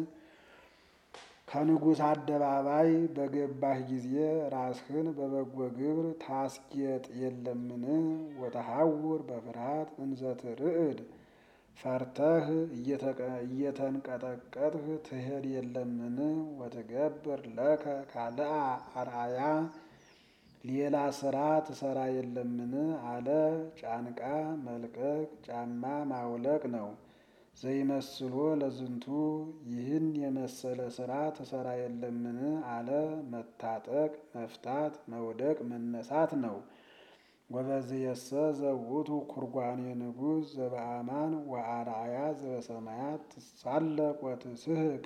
ከንጉሥ አደባባይ በገባህ ጊዜ ራስህን በበጎ ግብር ታስጌጥ የለምን? ወተሐውር በፍርሃት እንዘ ትርዕድ ፈርተህ እየተንቀጠቀጥህ ትሄድ የለምን? ወትገብር ለከ ካልአ አርአያ ሌላ ስራ ትሰራ የለምን? አለ ጫንቃ መልቀቅ ጫማ ማውለቅ ነው። ዘይመስሎ ለዝንቱ ይህን የመሰለ ስራ ትሰራ የለምን? አለ መታጠቅ መፍታት መውደቅ መነሳት ነው። ወበዝየሰ ዘውቱ ኩርጓኔ ንጉሥ ዘበአማን ወአርአያ ዘበሰማያት ትሳለቅ ወትስሕቅ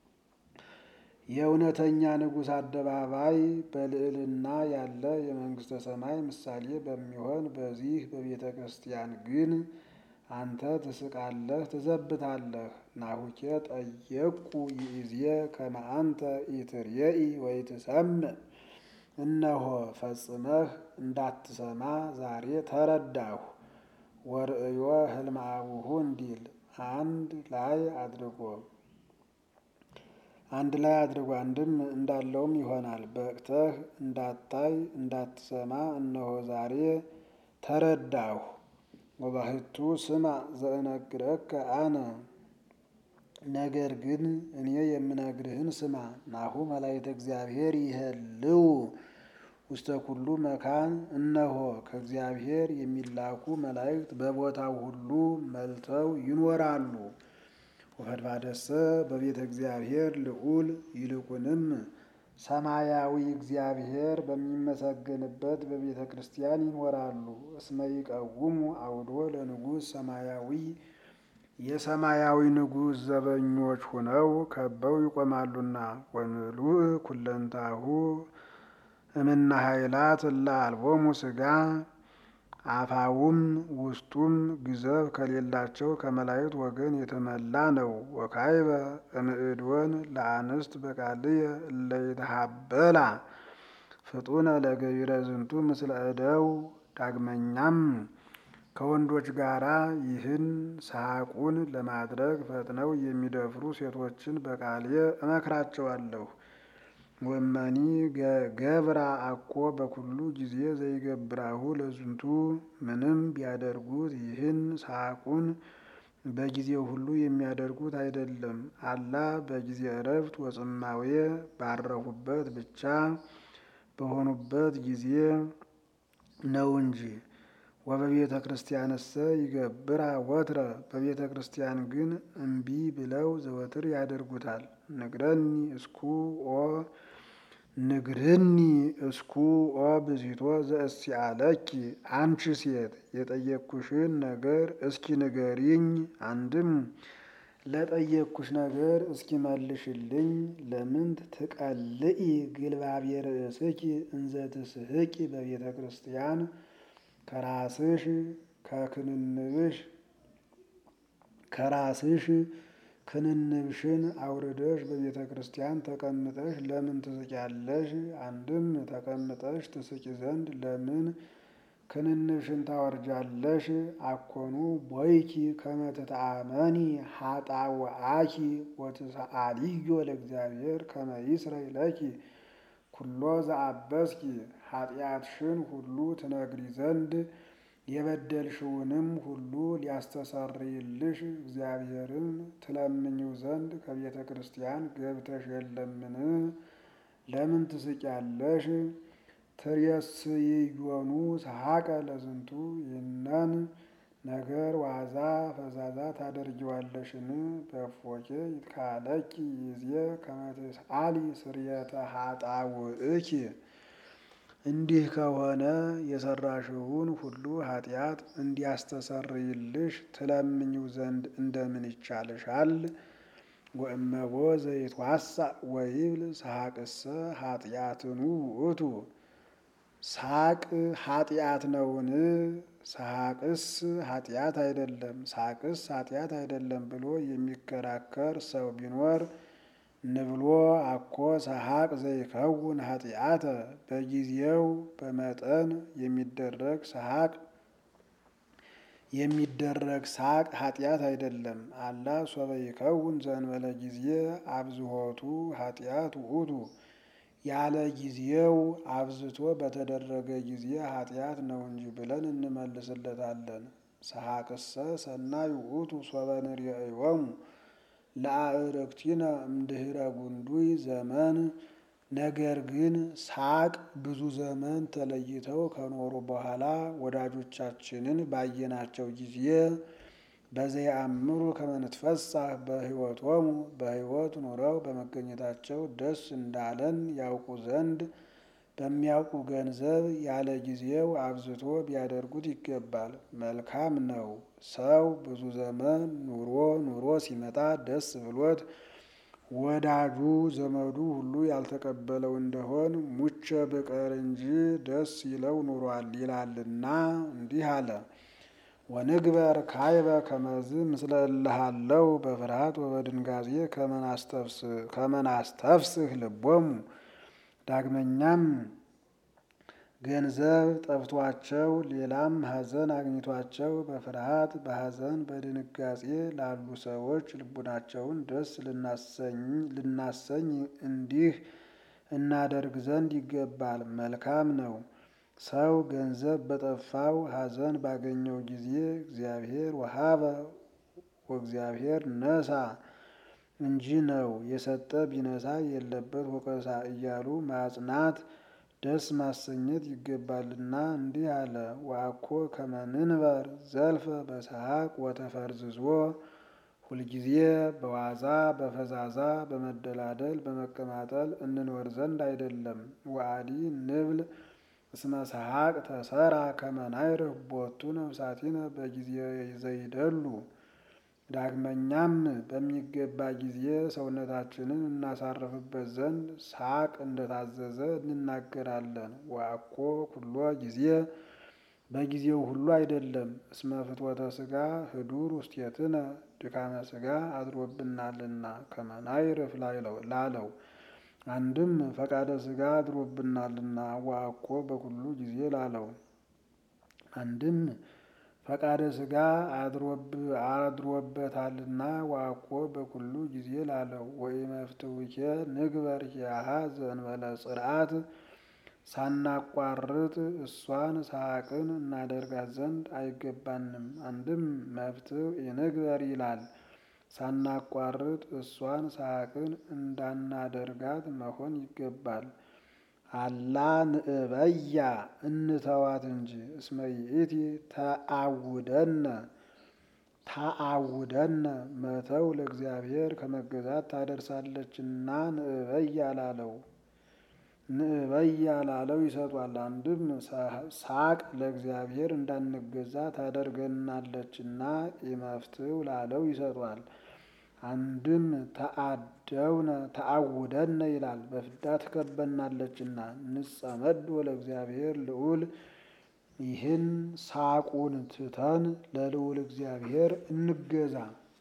የእውነተኛ ንጉሥ አደባባይ በልዕልና ያለ የመንግሥተ ሰማይ ምሳሌ በሚሆን በዚህ በቤተ ክርስቲያን ግን አንተ ትስቃለህ ትዘብታለህ። ናሁኬ ጠየቁ ይእዜ ከመ አንተ ኢትርየኢ ወኢትሰምዕ እነሆ ፈጽመህ እንዳትሰማ ዛሬ ተረዳሁ። ወርእዮ ህልመ አቡሁ እንዲል አንድ ላይ አድርጎ አንድም እንዳለውም ይሆናል። በቅተህ እንዳታይ እንዳትሰማ እነሆ ዛሬ ተረዳሁ። ወባሕቱ ስማ ዘእነግረከ አነ ነገር ግን እኔ የምነግርህን ስማ። ናሁ መላእክተ እግዚአብሔር ይሄልው ውስተ ኩሉ መካን እነሆ ከእግዚአብሔር የሚላኩ መላእክት በቦታው ሁሉ መልተው ይኖራሉ። ወፈድባደሰ በቤተ እግዚአብሔር ልዑል ይልቁንም ሰማያዊ እግዚአብሔር በሚመሰገንበት በቤተ ክርስቲያን ይኖራሉ። እስመ ይቀውሙ አውዶ ለንጉሥ ሰማያዊ የሰማያዊ ንጉሥ ዘበኞች ሆነው ከበው ይቆማሉና። ወምሉእ ኩለንታሁ እምነ ኃይላት እለ አልቦሙ ሥጋ አፋውም ውስጡም ግዘፍ ከሌላቸው ከመላእክት ወገን የተመላ ነው። ወካይበ እምእድወን ለአንስት በቃልየ እለ ይትሃበላ ፍጡነ ለገቢረ ዝንቱ ምስለ እደው ዳግመኛም ከወንዶች ጋራ ይህን ሰሐቁን ለማድረግ ፈጥነው የሚደፍሩ ሴቶችን በቃልየ እመክራቸዋለሁ። ወመኒ ገብራ አኮ በኩሉ ጊዜ ዘይገብራሁ ለዝንቱ ምንም ቢያደርጉት ይህን ሰሐቁን በጊዜው ሁሉ የሚያደርጉት አይደለም። አላ በጊዜ ዕረፍት ወጽማዌ ባረፉበት ብቻ በሆኑበት ጊዜ ነው እንጂ። ወበቤተ ክርስቲያንሰ ይገብራ ወትረ በቤተ ክርስቲያን ግን እምቢ ብለው ዘወትር ያደርጉታል። ንግርኒ እስኩ ኦ ብዚቶ ዘእስአለኪ አንቺ ሴት የጠየቅኩሽን ነገር እስኪ ንገሪኝ። አንድም ለጠየቅኩሽ ነገር እስኪ መልሽልኝ። ለምንት ትቀልኢ ግልባቤ ርእስኪ እንዘ ትስሕቂ በቤተ ክርስቲያን ከራስሽ ክንንብሽን አውርደሽ በቤተ ክርስቲያን ተቀምጠሽ ለምን ትስቂያለሽ? አንድም ተቀምጠሽ ትስቂ ዘንድ ለምን ክንንብሽን ታወርጃለሽ? አኮኑ ቦይኪ ከመ ትተአመኒ ኃጣውአኪ ወትሰአልዮ ለእግዚአብሔር ከመ ይስረይ ለኪ ኩሎ ዘአበስኪ ኃጢአትሽን ሁሉ ትነግሪ ዘንድ የበደልሽውንም ሁሉ ሊያስተሰርይልሽ እግዚአብሔርን ትለምኚው ዘንድ ከቤተ ክርስቲያን ገብተሽ የለምን? ለምን ትስቂያለሽ? ትሬስይዮኑ ሰሐቀ ለዝንቱ ይህነን ነገር ዋዛ ፈዛዛ ታደርጊዋለሽን? በእፎኬ ይትካለኪ ይዜ ከመ ትስአሊ ስርየተ ኃጣውእኪ እንዲህ ከሆነ የሰራሽውን ሁሉ ኃጢአት እንዲያስተሰርይልሽ ትለምኚው ዘንድ እንደምን ይቻልሻል? ወእመቦ ዘይትዋሳእ ወይብል ሰሐቅሰ ኃጢአትኑ ውእቱ ሳቅ ኃጢአት ነውን? ሳቅስ ኃጢአት አይደለም፣ ሳቅስ ኃጢአት አይደለም ብሎ የሚከራከር ሰው ቢኖር ንብሎ አኮ ሰሐቅ ዘይከውን ኃጢአተ በጊዜው በመጠን የሚደረግ ሳቅ ኃጢአት አይደለም። አላ ሶበ ይከውን ዘእንበለ ጊዜ አብዝሆቱ ኃጢአት ውእቱ ያለ ጊዜው አብዝቶ በተደረገ ጊዜ ኃጢአት ነው እንጂ ብለን እንመልስለታለን። ሰሐቅሰ ሰናይ ውእቱ ሶበ ንርእዮሙ ለአዕርክቲነ እምድኅረ ጉንዱይ ዘመን። ነገር ግን ሳቅ ብዙ ዘመን ተለይተው ከኖሩ በኋላ ወዳጆቻችንን ባየናቸው ጊዜ በዘየአምሩ ከመ ንትፈሳህ በሕይወቶሙ በሕይወት ኑረው በመገኘታቸው ደስ እንዳለን ያውቁ ዘንድ በሚያውቁ ገንዘብ ያለ ጊዜው አብዝቶ ቢያደርጉት ይገባል፣ መልካም ነው። ሰው ብዙ ዘመን ኑሮ ሲመጣ ደስ ብሎት ወዳጁ ዘመዱ ሁሉ ያልተቀበለው እንደሆን ሙቼ ብቀር እንጂ ደስ ይለው ኑሯል ይላልና እንዲህ አለ። ወንግበር ካይበ ከመዝ ምስለ እልሃለው በፍርሃት ወበድንጋዜ ከመ ናስተፍስህ ልቦሙ። ዳግመኛም ገንዘብ ጠፍቷቸው ሌላም ሐዘን አግኝቷቸው በፍርሃት በሐዘን በድንጋጼ ላሉ ሰዎች ልቡናቸውን ደስ ልናሰኝ እንዲህ እናደርግ ዘንድ ይገባል፣ መልካም ነው። ሰው ገንዘብ በጠፋው ሐዘን ባገኘው ጊዜ እግዚአብሔር ወሀበ ወእግዚአብሔር ነሳ እንጂ ነው የሰጠ ቢነሳ የለበት ወቀሳ እያሉ ማጽናት ደስ ማሰኘት ይገባልና እንዲህ አለ። ወአኮ ከመ ንንበር ዘልፈ በሰሐቅ ወተፈርዝዞ ሁልጊዜ በዋዛ በፈዛዛ በመደላደል በመቀማጠል እንኖር ዘንድ አይደለም። ወአዲ ንብል እስመ ሰሐቅ ተሰራ ከመ ናይርህ ቦቱ ነፍሳቲነ በጊዜ ዘይደሉ። ዳግመኛም በሚገባ ጊዜ ሰውነታችንን እናሳርፍበት ዘንድ ሳቅ እንደታዘዘ እንናገራለን። ወአኮ ኩሎ ጊዜ በጊዜው ሁሉ አይደለም። እስመ ፍትወተ ሥጋ ህዱር ውስቴትነ ድካመ ሥጋ አድሮብናልና ከመ ናይርፍ ላለው አንድም ፈቃደ ሥጋ አድሮብናልና ወአኮ በኩሉ ጊዜ ላለው አንድም ፈቃደ ሥጋ አድሮበታልና ወአኮ በኩሉ ጊዜ ላለው። ወኢመፍትውኬ ንግበር ኪያሃ ዘእንበለ ጽርዓት ሳናቋርጥ እሷን ሰሐቅን እናደርጋት ዘንድ አይገባንም። አንድም መፍትው ይንግበር ይላል ሳናቋርጥ እሷን ሰሐቅን እንዳናደርጋት መሆን ይገባል። አላ ንእበያ እንተዋት እንጂ እስመ ይእቲ ተአውደነ መተው ለእግዚአብሔር ከመገዛት ታደርሳለችና ንእበያ ላለው ይሰጧል። አንድም ሳቅ ለእግዚአብሔር እንዳንገዛ ታደርገናለችና ኢመፍትው ላለው ይሰጧል። አንድም ተአውደነ ይላል በፍዳ ትከበናለችና ንጸመድ ለእግዚአብሔር ልዑል። ይህን ሳቁን ትተን ለልዑል እግዚአብሔር እንገዛ።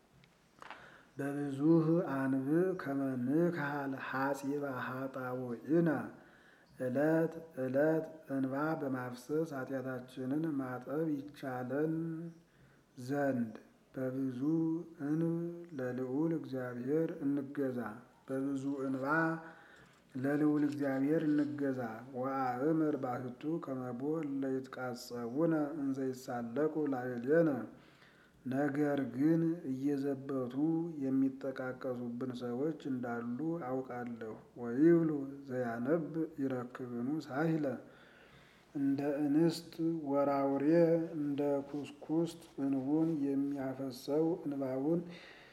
በብዙህ አንብዕ ከመ ንክሐል ሐጺበ ኃጣውኢነ ዕለት ዕለት እንባ በማፍሰስ ኃጢአታችንን ማጠብ ይቻለን ዘንድ በብዙ እንብ ለልዑል እግዚአብሔር እንገዛ። በብዙ እንባ ለልዑል እግዚአብሔር እንገዛ። ወአእምር ባሕቱ ከመቦ ለይትቃጸቡነ እንዘ ይሳለቁ ላዕሌነ። ነገር ግን እየዘበቱ የሚጠቃቀሱብን ሰዎች እንዳሉ አውቃለሁ። ወይብሉ ዘያነብ ይረክብኑ ሳህለ እንደ እንስት ወራውሬ እንደ ኩስኩስት እንቡን የሚያፈሰው እንባውን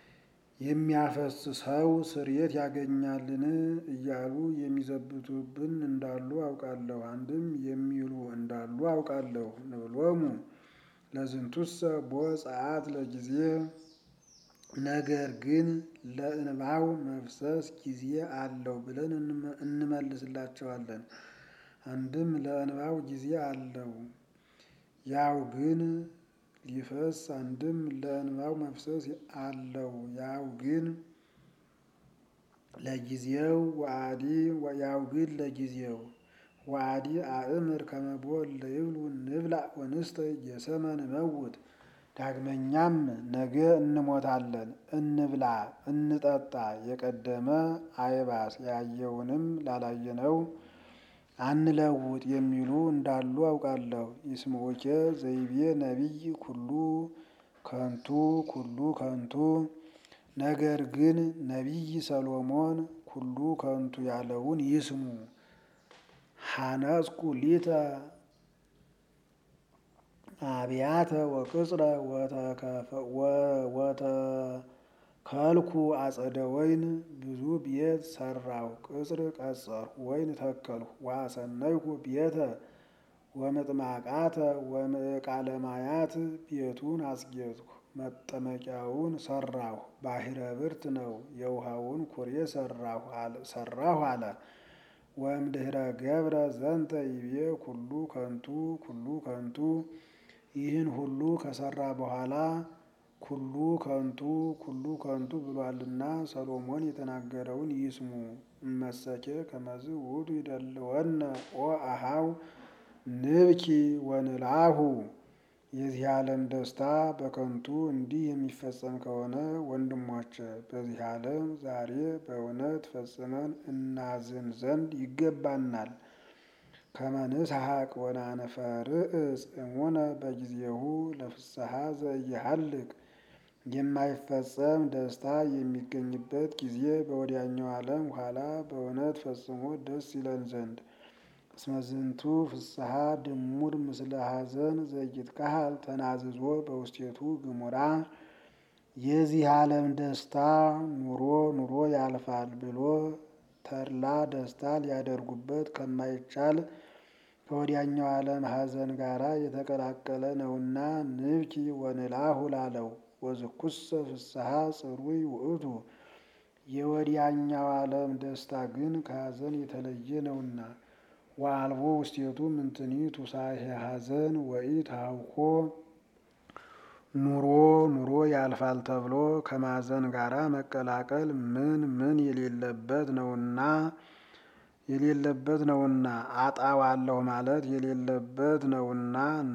የሚያፈስሰው ስርየት ያገኛልን እያሉ የሚዘብቱብን እንዳሉ አውቃለሁ። አንድም የሚሉ እንዳሉ አውቃለሁ። ንብሎሙ ለዝንቱሰ ቦ ጸአት ለጊዜ። ነገር ግን ለእንባው መፍሰስ ጊዜ አለው ብለን እንመልስላቸዋለን። አንድም ለእንባው ጊዜ አለው ያው ግን ሊፈስ፣ አንድም ለእንባው መፍሰስ አለው ያው ግን ለጊዜው ወአዲ ያው ግን ለጊዜው ወአዲ አእምር ከመቦ ለይብሉ ንብላዕ ወንስተይ የሰመ ንመውት። ዳግመኛም ነገ እንሞታለን እንብላ እንጠጣ የቀደመ አይባስ ያየውንም ላላየነው አንለውጥ የሚሉ እንዳሉ አውቃለሁ። ይስምዑኬ ዘይቤ ነቢይ ኩሉ ከንቱ ኩሉ ከንቱ። ነገር ግን ነቢይ ሰሎሞን ኩሉ ከንቱ ያለውን ይስሙ። ሐነጽኩ ሊተ አብያተ ወቅጽረ ወተከልኩ አጸደ ወይን። ብዙ ቤት ሰራሁ ቅጽር ቀጸርሁ ወይን ተከልሁ። ወአሰነይኩ ቤተ ወምጥማቃተ ወምዕቃለ ማያት። ቤቱን አስጌጥሁ መጠመቂያውን ሰራሁ። ባሕረ ብርት ነው የውሃውን ኩሬ ሰራሁ አለ። ወእምድኅረ ገብረ ዘንተ ይቤ ኩሉ ከንቱ ኩሉ ከንቱ። ይህን ሁሉ ከሰራ በኋላ ኩሉ ከንቱ ኩሉ ከንቱ ብሏልና ሰሎሞን የተናገረውን ይስሙ። እመሰኬ ከመዝ ውእቱ ይደልወነ ኦ አኀው ንብኪ ወንልአሁ። የዚህ ዓለም ደስታ በከንቱ እንዲህ የሚፈጸም ከሆነ ወንድሞቼ በዚህ ዓለም ዛሬ በእውነት ፈጽመን እናዝን ዘንድ ይገባናል። ከመ ንስሐቅ ወናንፈርዕፅ እሙነ በጊዜሁ ለፍስሐ ዘኢይሃልቅ። የማይፈጸም ደስታ የሚገኝበት ጊዜ በወዲያኛው ዓለም ኋላ በእውነት ፈጽሞ ደስ ይለን ዘንድ። እስመ ዝንቱ ፍስሐ ድሙር ምስለ ሐዘን ዘይትከሃል ተናዝዞ በውስቴቱ ግሙራ። የዚህ ዓለም ደስታ ኑሮ ኑሮ ያልፋል ብሎ ተድላ ደስታ ሊያደርጉበት ከማይቻል ከወዲያኛው ዓለም ሐዘን ጋራ የተቀላቀለ ነውና ንብኪ ወንልአሁ ላለው። ወዝኩሰ ፍስሐ ጽሩይ ውእቱ። የወዲያኛው ዓለም ደስታ ግን ከሐዘን የተለየ ነውና። ወአልቦ ውስቴቱ ምንትኒ ቱሳሄ ሐዘን ወኢትሐውኮ። ኑሮ ኑሮ ያልፋል ተብሎ ከማዘን ጋራ መቀላቀል ምን የሌለበት ነውና አጣዋለሁ ማለት የሌለበት ነውና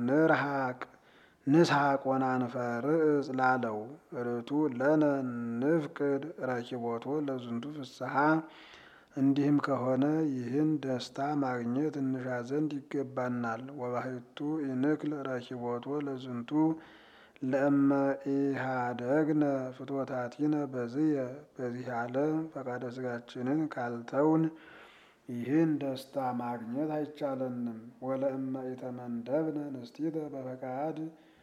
ንስሐቅ ወናንፈርዕፅ ላለው። ርቱ ለነ ንፍቅድ ረኪቦቶ ለዝንቱ ፍስሐ። እንዲህም ከሆነ ይህን ደስታ ማግኘት እንሻ ዘንድ ይገባናል። ወባሕቱ ኢንክል ረኪቦቶ ለዝንቱ ለእመ ኢሃደግነ ፍትወታቲነ በዝየ። በዚህ ዓለም ፈቃደ ሥጋችንን ካልተውን ይህን ደስታ ማግኘት አይቻለንም። ወለእመ ኢተመንደብነ ንስቲተ በፈቃድ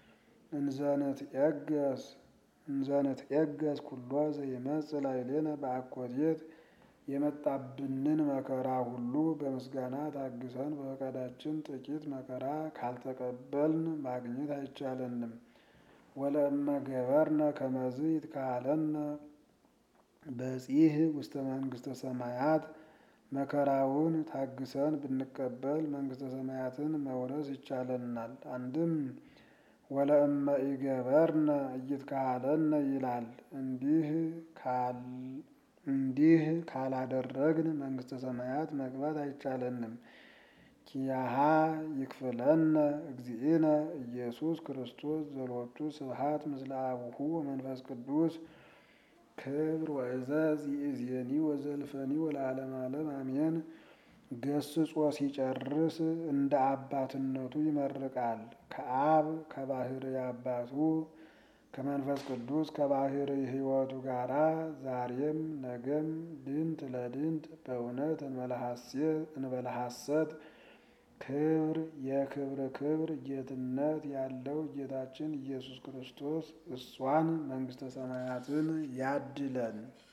እንዘንትዔገስ ኩሎ ዘይመጽእ ላዕሌነ በአኮቴት። የመጣብንን መከራ ሁሉ በምስጋና ታግሰን በፈቃዳችን ጥቂት መከራ ካልተቀበልን ማግኘት አይቻለንም። ወለእመ ገበርነ ከመዝ ይትከሀለነ በጺሕ ውስተ መንግሥተ ሰማያት። መከራውን ታግሰን ብንቀበል መንግሥተ ሰማያትን መውረስ ይቻለናል። አንድም ወለእመ ኢገበርነ ኢይትከሀለነ ይላል። እንዲህ ካላደረግን መንግሥተ ሰማያት መግባት አይቻለንም። ኪያሃ ይክፍለነ እግዚእነ ኢየሱስ ክርስቶስ ዘሎቱ ስብሐት ምስለ አቡሁ ወመንፈስ ቅዱስ። ክብር ወዕዘዝ ይእዜኒ ወዘልፈኒ ወለዓለመ ዓለም አሜን። ገስጾ ሲጨርስ እንደ አባትነቱ ይመርቃል። ከአብ ከባሕርይ አባቱ ከመንፈስ ቅዱስ ከባሕርይ ሕይወቱ ጋራ ዛሬም ነገም ድንት ለድንት በእውነት እንበለ ሐሰት ክብር የክብር ክብር ጌትነት ያለው ጌታችን ኢየሱስ ክርስቶስ እሷን መንግሥተ ሰማያትን ያድለን።